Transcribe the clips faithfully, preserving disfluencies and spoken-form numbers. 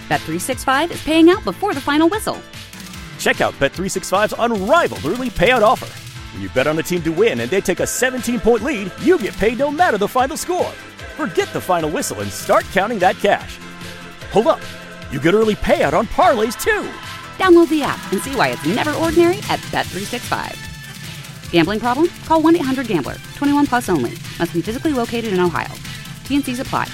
Bet three sixty-five is paying out before the final whistle. Check out Bet three sixty-five's unrivaled early payout offer. When you bet on a team to win and they take a seventeen-point lead, you get paid no matter the final score. Forget the final whistle and start counting that cash. Hold up. You get early payout on parlays, too. Download the app and see why it's never ordinary at Bet three sixty-five. Gambling problem? Call one eight hundred gambler. twenty-one plus only. Must be physically located in Ohio. T and C's apply.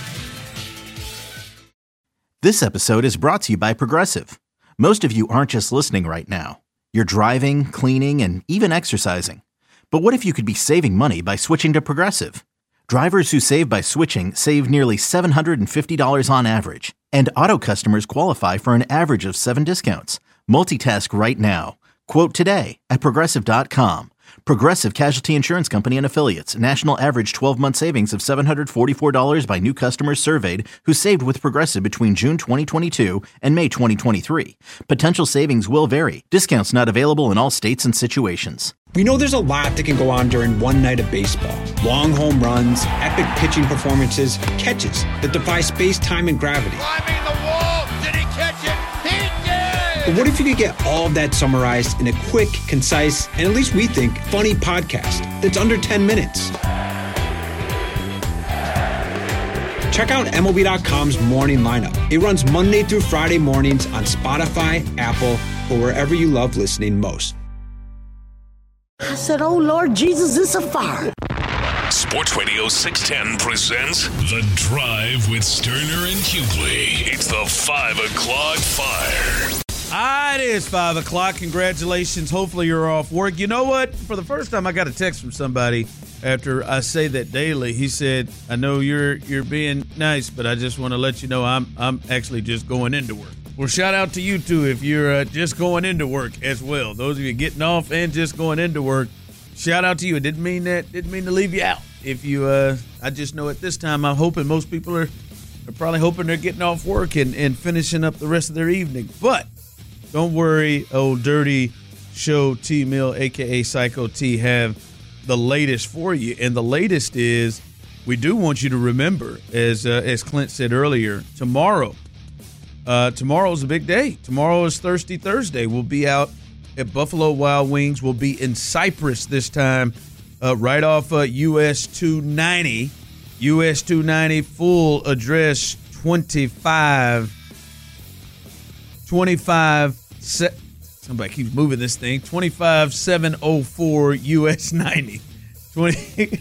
This episode is brought to you by Progressive. Most of you aren't just listening right now. You're driving, cleaning, and even exercising. But what if you could be saving money by switching to Progressive? Drivers who save by switching save nearly seven hundred fifty dollars on average. And auto customers qualify for an average of seven discounts. Multitask right now. Quote today at Progressive dot com. Progressive Casualty Insurance Company and Affiliates. National average twelve-month savings of seven hundred forty-four dollars by new customers surveyed who saved with Progressive between June twenty twenty-two and May twenty twenty-three. Potential savings will vary. Discounts not available in all states and situations. We know there's a lot that can go on during one night of baseball. Long home runs, epic pitching performances, catches that defy space, time, and gravity. Climbing the wall. Did he catch it? He did! But what if you could get all of that summarized in a quick, concise, and at least we think, funny podcast that's under ten minutes? Check out M L B dot com's Morning Lineup. It runs Monday through Friday mornings on Spotify, Apple, or wherever you love listening most. I said, oh, Lord Jesus, it's a fire. Sports Radio six ten presents The Drive with Sterner and Hughley. It's the five o'clock fire. Ah, it is five o'clock. Congratulations. Hopefully you're off work. You know what? For the first time, I got a text from somebody after I say that daily. He said, I know you're you're being nice, but I just want to let you know I'm I'm actually just going into work. Well, shout out to you, too, if you're uh, just going into work as well. Those of you getting off and just going into work, shout out to you. It didn't mean that. Didn't mean to leave you out. If you, uh, I just know at this time, I'm hoping most people are, are probably hoping they're getting off work and, and finishing up the rest of their evening. But don't worry, old Dirty Show T-Mill, a k a. Psycho T, have the latest for you. And the latest is we do want you to remember, as uh, as Clint said earlier, tomorrow, Uh, tomorrow's a big day. Tomorrow is Thirsty Thursday. We'll be out at Buffalo Wild Wings. We'll be in Cypress this time, uh, right off uh, U S two ninety. U S two ninety, full address twenty-five. twenty-five. Se- somebody keeps moving this thing. twenty-five seven oh four U S ninety. twenty.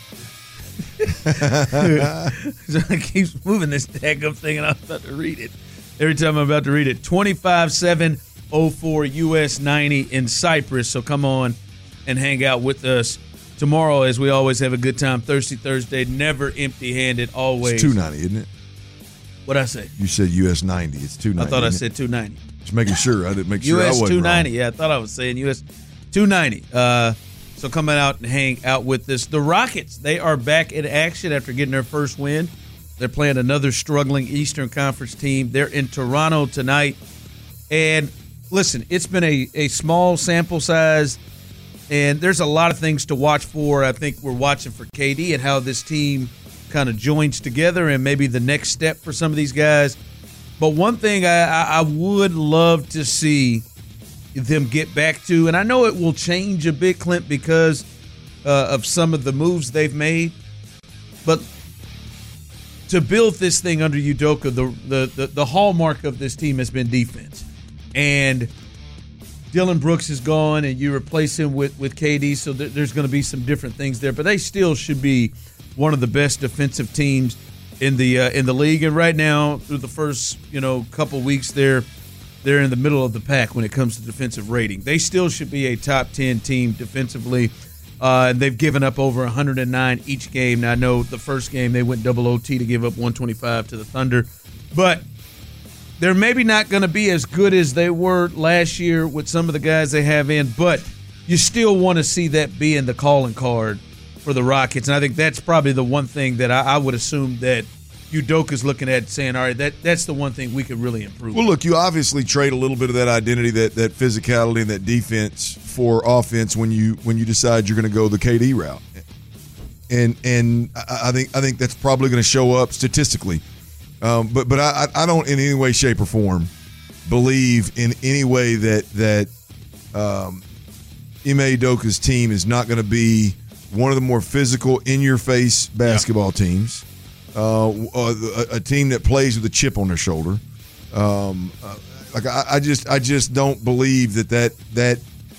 So it keeps moving this daggum thing, and I'm about to read it. Every time I'm about to read it, twenty-five seven oh four U S ninety in Cypress. So come on and hang out with us tomorrow, as we always have a good time. Thirsty Thursday, never empty-handed, always. It's two ninety, isn't it? What'd I say? You said U S ninety. It's two ninety. I thought I said two ninety. Just making sure. I didn't make sure U S I wasn't two ninety. wrong. Yeah, I thought I was saying U S two ninety. Uh, so coming out and hang out with us. The Rockets, they are back in action after getting their first win. They're playing another struggling Eastern Conference team. They're in Toronto tonight. And listen, it's been a, a small sample size, and there's a lot of things to watch for. I think we're watching for K D and how this team kind of joins together and maybe the next step for some of these guys. But one thing I, I, I would love to see them get back to, and I know it will change a bit, Clint, because uh, of some of the moves they've made, but to build this thing under Udoka, the, the the the hallmark of this team has been defense. And Dylan Brooks is gone, and you replace him with, with K D, so th- there's going to be some different things there. But they still should be one of the best defensive teams in the uh, in the league. And right now, through the first you know couple weeks, they're they're in the middle of the pack when it comes to defensive rating. They still should be a top ten team defensively. Uh, and they've given up over one hundred nine each game. Now, I know the first game they went double O T to give up one twenty-five to the Thunder. But they're maybe not going to be as good as they were last year with some of the guys they have in. But you still want to see that being the calling card for the Rockets. And I think that's probably the one thing that I, I would assume that Udoka's looking at saying, all right, that, that's the one thing we could really improve. Well, look, you obviously trade a little bit of that identity, that that physicality and that defense for offense when you when you decide you're going to go the K D route. And and I think I think that's probably going to show up statistically. Um, but but I, I don't in any way, shape, or form believe in any way that that um, Ime Udoka's team is not going to be one of the more physical, in-your-face basketball yeah. teams. Uh, a, a team that plays with a chip on their shoulder. Um, uh, like I, I just, I just don't believe that that that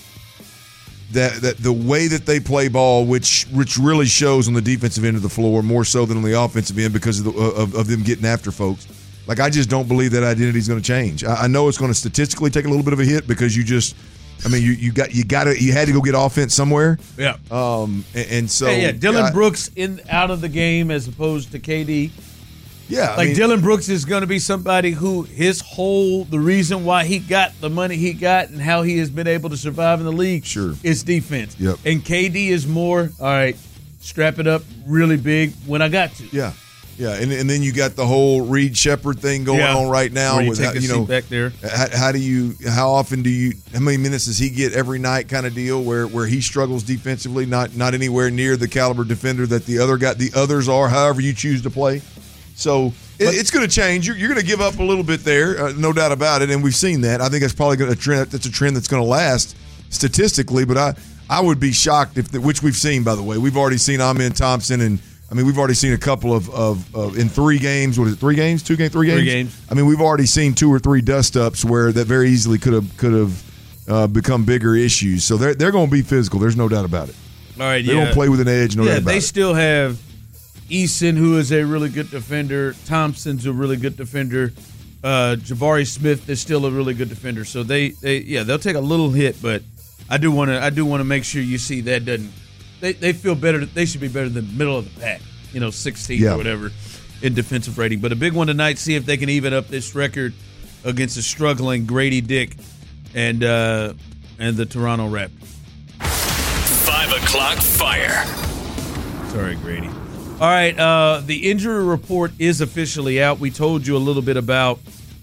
that that the way that they play ball, which which really shows on the defensive end of the floor more so than on the offensive end because of the, of, of them getting after folks. Like I just don't believe that identity is going to change. I, I know it's going to statistically take a little bit of a hit because you just. I mean, you you got you got to you had to go get offense somewhere. Yeah. Um. And, and so yeah, yeah. Dylan I, Brooks in out of the game as opposed to K D. Yeah. Like I mean, Dylan Brooks is going to be somebody who his whole the reason why he got the money he got and how he has been able to survive in the league. Sure. Is defense. Yep. And K D is more all right. Strap it up really big when I got to. Yeah. Yeah, and and then you got the whole Reed Shepherd thing going yeah. on right now. Where you with take how, a you know, seat back there. How, how do you? How often do you? How many minutes does he get every night? Kind of deal where where he struggles defensively, not not anywhere near the caliber defender that the other got. The others are. However you choose to play. So it, it's going to change. You're, you're going to give up a little bit there, uh, no doubt about it. And we've seen that. I think that's probably going to trend. That's a trend that's going to last statistically. But I I would be shocked if the, which we've seen, by the way. We've already seen Amen Thompson and. I mean, we've already seen a couple of, of, of in three games. What is it? Three games? Two games? Three games? Three games. I mean, we've already seen two or three dust ups where that very easily could have could have uh, become bigger issues. So they're they're going to be physical. There's no doubt about it. All right, they're yeah. going to play with an edge. No yeah, doubt about they it. still have Eason, who is a really good defender. Thompson's a really good defender. Uh, Jabari Smith is still a really good defender. So they, they yeah, they'll take a little hit, but I do want to I do want to make sure you see that doesn't. They they feel better. They should be better than the middle of the pack. You know, sixteenth yeah. or whatever in defensive rating. But a big one tonight, see if they can even up this record against a struggling Grady Dick and uh, and the Toronto Raptors. Five o'clock fire. Sorry, Grady. All right, uh, the injury report is officially out. We told you a little bit about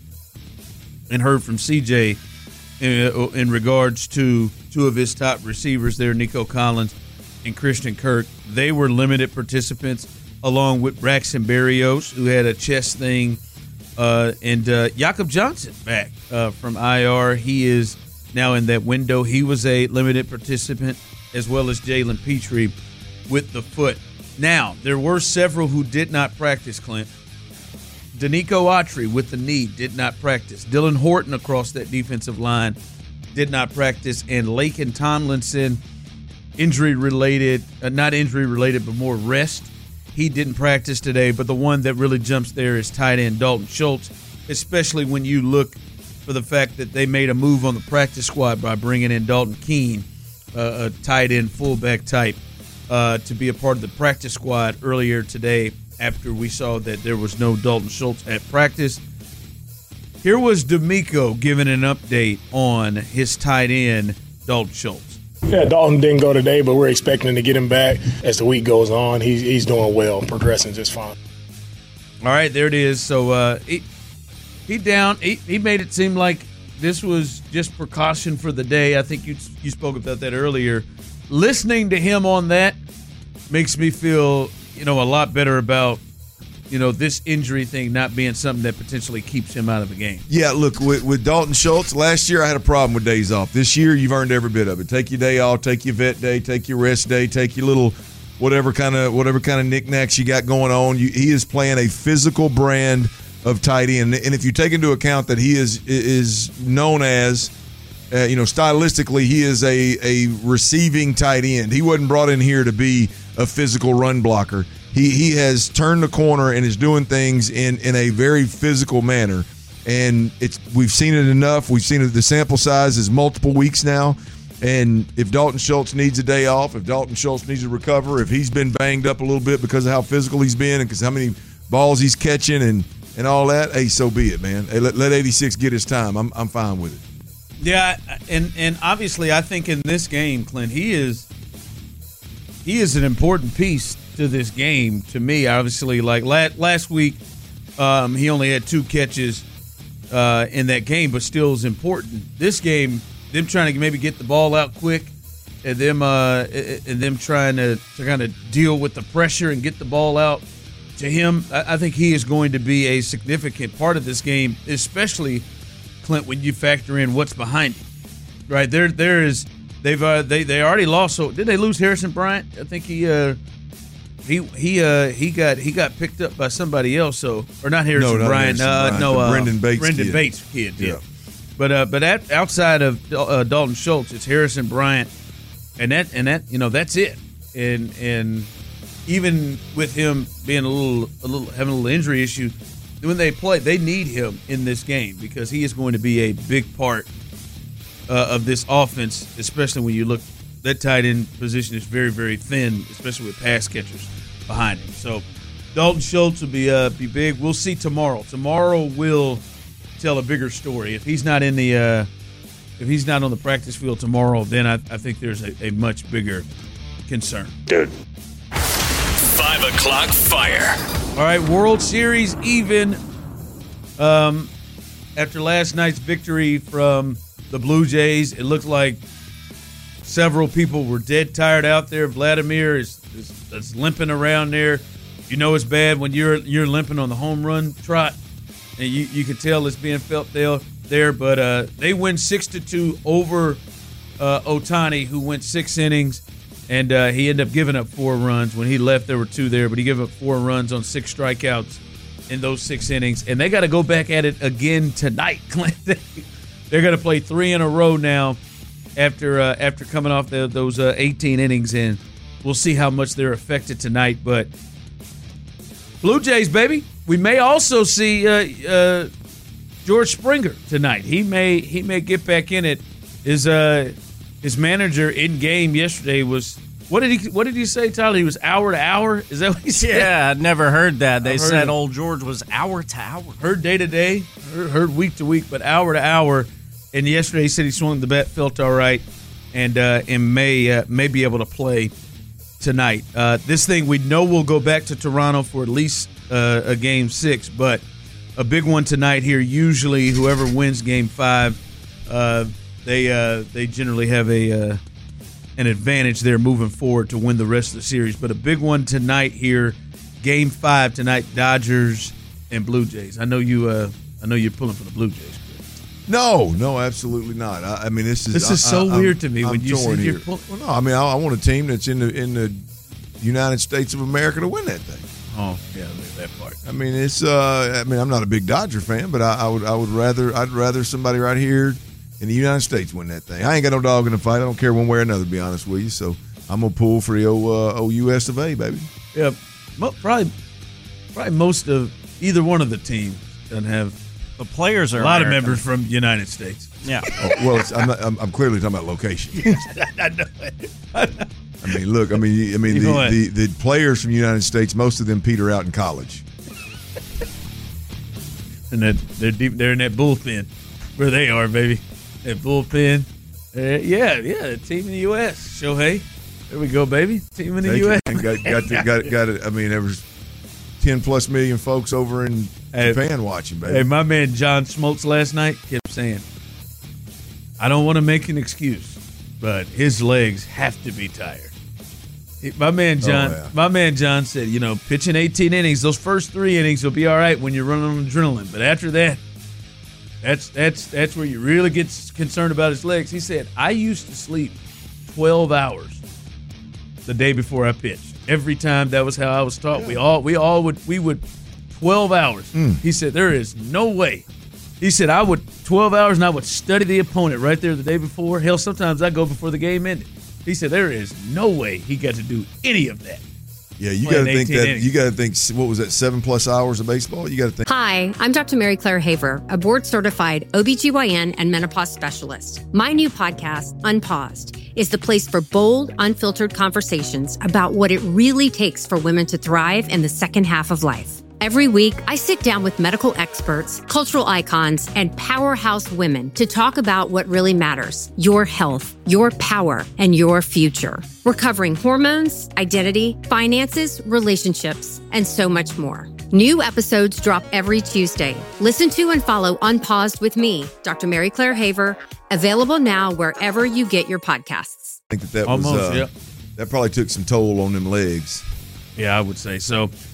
and heard from C J in, in regards to two of his top receivers there, Nico Collins and Christian Kirk. They were limited participants, along with Braxton Berrios, who had a chest thing, uh, and uh, Jakob Johnson back uh, from I R. He is now in that window. He was a limited participant, as well as Jalen Petrie with the foot. Now, there were several who did not practice, Clint. Danico Autry with the knee did not practice. Dylan Horton across that defensive line did not practice. And Laken Tomlinson, injury-related, uh, not injury-related, but more rest. He didn't practice today, but the one that really jumps there is tight end Dalton Schultz, especially when you look for the fact that they made a move on the practice squad by bringing in Dalton Keene, uh, a tight end fullback type, uh, to be a part of the practice squad earlier today after we saw that there was no Dalton Schultz at practice. Here was D'Amico giving an update on his tight end, Dalton Schultz. Yeah, Dalton didn't go today, but we're expecting to get him back as the week goes on. He's he's doing well, progressing just fine. All right, there it is. So uh, he he down. He, he made it seem like this was just precaution for the day. I think you you spoke about that earlier. Listening to him on that makes me feel, you know, a lot better about, you know, this injury thing not being something that potentially keeps him out of the game. Yeah, look, with, with Dalton Schultz, last year I had a problem with days off. This year you've earned every bit of it. Take your day off, take your vet day, take your rest day, take your little whatever kind of whatever kind of knickknacks you got going on. You, he is playing a physical brand of tight end, and if you take into account that he is is known as, uh, you know, stylistically he is a a receiving tight end. He wasn't brought in here to be a physical run blocker. He he has turned the corner and is doing things in, in a very physical manner, and it's we've seen it enough. We've seen it. The sample size is multiple weeks now, and if Dalton Schultz needs a day off, if Dalton Schultz needs to recover, if he's been banged up a little bit because of how physical he's been and because how many balls he's catching and, and all that, hey, so be it, man. Hey, let, let eighty-six get his time. I'm I'm fine with it. Yeah, and and obviously I think in this game, Clint, he is he is an important piece to this game to me. Obviously, like last, last week, um, he only had two catches uh, in that game, but still is important. This game, them trying to maybe get the ball out quick, and them uh, and them trying to, to kind of deal with the pressure and get the ball out to him, I, I think he is going to be a significant part of this game, especially, Clint, when you factor in what's behind him. Right there, there is they've uh, they they already lost. So did they lose Harrison Bryant? I think he uh, he he uh, he got he got picked up by somebody else. So or not Harrison no, not Bryant, Harrison uh, Bryant, no uh, Brendan Bates, Brendan kid. Bates kid. Yeah, yeah. but uh, but at, outside of uh, Dalton Schultz, it's Harrison Bryant, and that and that you know that's it. And and even with him being a little a little having a little injury issue, when they play, they need him in this game because he is going to be a big part Uh, of this offense, especially when you look, that tight end position is very, very thin, especially with pass catchers behind him. So Dalton Schultz will be uh, be big. We'll see tomorrow. Tomorrow will tell a bigger story. If he's not in the uh, if he's not on the practice field tomorrow, then I, I think there's a, a much bigger concern. Dude. Five o'clock fire. All right, World Series even. Um, after last night's victory from the Blue Jays, it looked like several people were dead tired out there. Vladimir is, is, is limping around there. You know it's bad when you're you're limping on the home run trot, and you, you can tell it's being felt there. there but uh, they win six to two over uh, Ohtani, who went six innings, and uh, he ended up giving up four runs. When he left, there were two there, but he gave up four runs on six strikeouts in those six innings. And they got to go back at it again tonight, Clint. They're going to play three in a row now after uh, after coming off the, those uh, eighteen innings, and we'll see how much they're affected tonight. But Blue Jays, baby, we may also see uh, uh, George Springer tonight. He may he may get back in it. His uh, his manager in game yesterday was what did he what did he say, Tyler? He was hour to hour. Is that what he said? Yeah, I'd never heard that. They I've heard said it. old George was hour to hour. Heard day to day, heard, heard week to week, but hour to hour. And yesterday he said he swung the bat, felt all right, and uh, and may uh, may be able to play tonight. Uh, this thing we know will go back to Toronto for at least uh, a game six, but a big one tonight here. Usually, whoever wins game five, uh, they uh, they generally have a uh, an advantage there moving forward to win the rest of the series. But a big one tonight here, game five tonight, Dodgers and Blue Jays. I know you. Uh, I know you're pulling for the Blue Jays. No, no, absolutely not. I, I mean, this is this is I, so I, weird to me I'm when you torn see here. you're pulling. Well, no, I mean, I, I want a team that's in the in the United States of America to win that thing. Oh, yeah, that part. I mean, it's. Uh, I mean, I'm not a big Dodger fan, but I, I would I would rather I'd rather somebody right here in the United States win that thing. I ain't got no dog in the fight. I don't care one way or another, to be honest with you. So I'm gonna pull for the old, uh, old U S of A, baby. Yeah, probably probably most of either one of the teams doesn't have. The players are a lot American. of members from the United States. Yeah. Oh, well, it's, I'm, not, I'm, I'm clearly talking about location. I know. I mean, look. I mean, I mean, the, the, the players from the United States, most of them peter out in college. And that they're deep. They're in that bullpen, where they are, baby. That bullpen. Uh, yeah, yeah. The team in the U S Shohei. There we go, baby. Team in the Take U S it, got got to, got got it. I mean, there was ten plus million folks over in hey, Japan watching, baby. Hey, my man John Smoltz last night kept saying, "I don't want to make an excuse, but his legs have to be tired." My man John, oh, yeah. my man John said, "You know, pitching eighteen innings, those first three innings will be all right when you're running on adrenaline, but after that, that's that's that's where you really get concerned about his legs." He said, "I used to sleep twelve hours the day before I pitched. Every time that was how I was taught. Yeah. We all we all would we would twelve hours." Mm. He said, "There is no way." He said, "I would twelve hours and I would study the opponent right there the day before. Hell, sometimes I go before the game ended." He said, "There is no way he got to do any of that." Yeah, you got to think that. innings. You got to think. What was that? Seven plus hours of baseball. You got to think. Hi, I'm Doctor Mary Claire Haver, a board-certified O B G Y N and menopause specialist. My new podcast, Unpaused, is the place for bold, unfiltered conversations about what it really takes for women to thrive in the second half of life. Every week, I sit down with medical experts, cultural icons, and powerhouse women to talk about what really matters: your health, your power, and your future. We're covering hormones, identity, finances, relationships, and so much more. New episodes drop every Tuesday. Listen to and follow Unpaused with me, Doctor Mary Claire Haver, available now wherever you get your podcasts. I think that that Almost, was uh, yeah. that probably took some toll on them legs. Yeah, I would say so.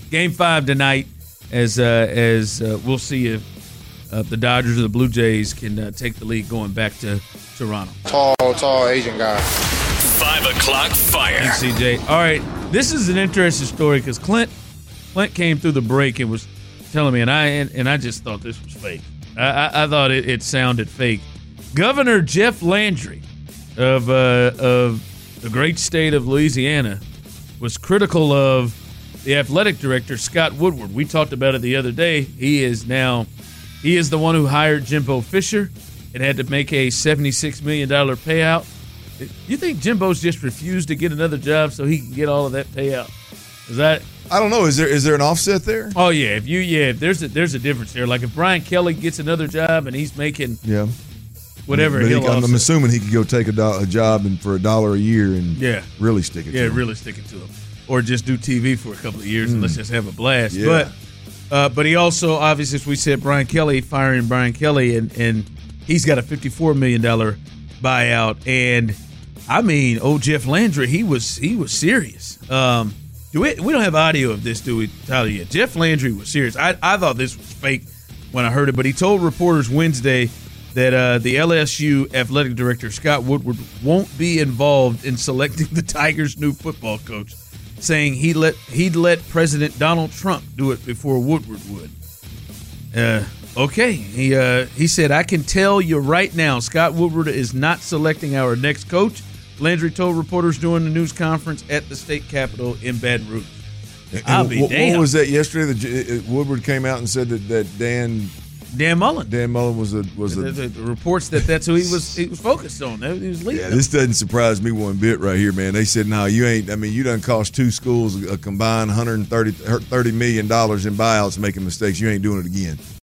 game five tonight. As uh, as uh, we'll see if uh, the Dodgers or the Blue Jays can uh, take the lead going back to Toronto. Tall, tall Asian guy. Five o'clock fire. Thanks, C J. All right, this is an interesting story because Clint Clint came through the break and was telling me, and I and, and I just thought this was fake. I, I, I thought it, it sounded fake. Governor Jeff Landry of uh, of the great state of Louisiana was critical of the athletic director, Scott Woodward. We talked about it the other day. He is now, he is the one who hired Jimbo Fisher and had to make a seventy-six million dollars payout. You think Jimbo's just refused to get another job so he can get all of that payout? Is that? I don't know. Is there is there an offset there? Oh yeah, if you yeah, if there's a there's a difference there. Like if Brian Kelly gets another job and he's making yeah whatever, but he'll he, I'm offset. assuming he could go take a, do- a job and for a dollar a year and yeah really stick it. Yeah, to him. really stick it to him. Or just do T V for a couple of years Mm. and let's just have a blast. Yeah. But uh, but he also, obviously, as we said, Brian Kelly, firing Brian Kelly, and, and he's got a fifty-four million dollars buyout. And, I mean, old Jeff Landry, he was he was serious. Um, do we, we don't have audio of this, do we, Tyler, yet? Jeff Landry was serious. I, I thought this was fake when I heard it, but he told reporters Wednesday that uh, the L S U athletic director, Scott Woodward, won't be involved in selecting the Tigers' new football coach, saying he let, he'd let President Donald Trump do it before Woodward would. Uh, okay. He uh, he said, I can tell you right now, Scott Woodward is not selecting our next coach, Landry told reporters during the news conference at the state capitol in Baton Rouge. I'll be what, damned. what was that yesterday? The, uh, Woodward came out and said that, that Dan Dan Mullen. Dan Mullen was a was the, a the, the reports that that's who he was he was focused on. He was leading. Yeah, them. this doesn't surprise me one bit right here, man. They said, no, you ain't. I mean, you done cost two schools a combined one hundred thirty million dollars in buyouts making mistakes. You ain't doing it again.